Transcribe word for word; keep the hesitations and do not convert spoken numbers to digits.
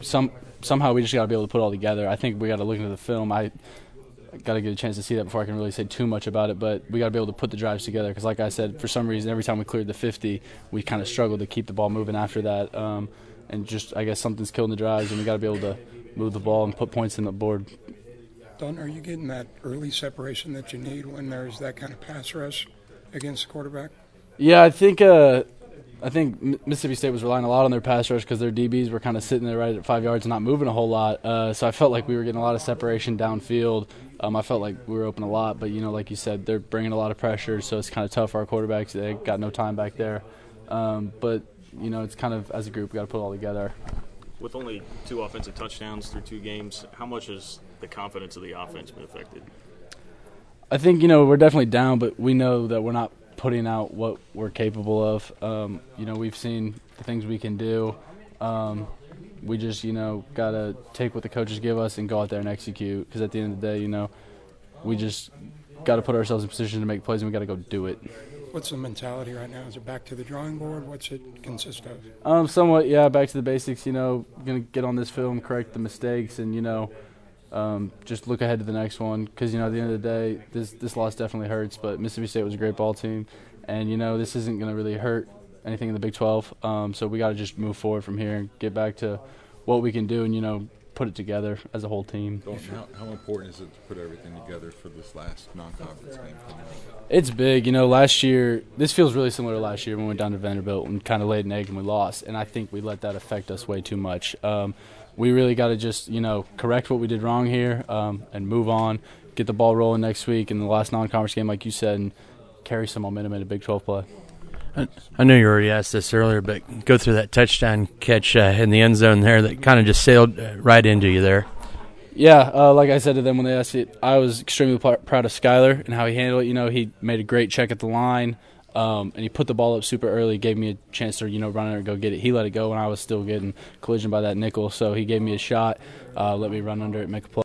some somehow we just got to be able to put it all together. I think we got to look into the film. I got to get a chance to see that before I can really say too much about it, but we got to be able to put the drives together because, like I said, for some reason, every time we cleared the fifty, we kind of struggled to keep the ball moving after that. Um, and just, I guess, something's killing the drives, and we got to be able to move the ball and put points in the board. Don, are you getting that early separation that you need when there's that kind of pass rush against the quarterback? Yeah, I think uh, I think Mississippi State was relying a lot on their pass rush because their D Bs were kind of sitting there right at five yards and not moving a whole lot. Uh, so I felt like we were getting a lot of separation downfield. Um, I felt like we were open a lot, but, you know, like you said, they're bringing a lot of pressure, so it's kind of tough for our quarterbacks. They got no time back there. Um, but, you know, it's kind of, as a group, we got to put it all together. With only two offensive touchdowns through two games, how much has the confidence of the offense been affected? I think, you know, we're definitely down, but we know that we're not putting out what we're capable of. Um, you know, we've seen the things we can do. Um, we just, you know, got to take what the coaches give us and go out there and execute because at the end of the day, you know, we just got to put ourselves in position to make plays and we got to go do it. What's the mentality right now? Is it back to the drawing board? What's it consist of? Um, somewhat, yeah, back to the basics, you know, going to get on this film, correct the mistakes, and, you know, um, just look ahead to the next one because, you know, at the end of the day, this this loss definitely hurts, but Mississippi State was a great ball team, and, you know, this isn't going to really hurt anything in the Big twelve, um, so we got to just move forward from here and get back to what we can do and, you know, put it together as a whole team. How, how important is it to put everything together for this last non-conference game? It's big. You know, last year, this feels really similar to last year when we went down to Vanderbilt and kind of laid an egg and we lost, and I think we let that affect us way too much. Um, we really got to just, you know, correct what we did wrong here um, and move on, get the ball rolling next week in the last non-conference game, like you said, and carry some momentum into Big twelve play. I know you already asked this earlier, but go through that touchdown catch uh, in the end zone there that kind of just sailed uh, right into you there. Yeah, uh, like I said to them when they asked it, I was extremely pl- proud of Skyler and how he handled it. You know, he made a great check at the line, um, and he put the ball up super early, gave me a chance to, you know, run it or go get it. He let it go when I was still getting collision by that nickel, so he gave me a shot, uh, let me run under it, make a play.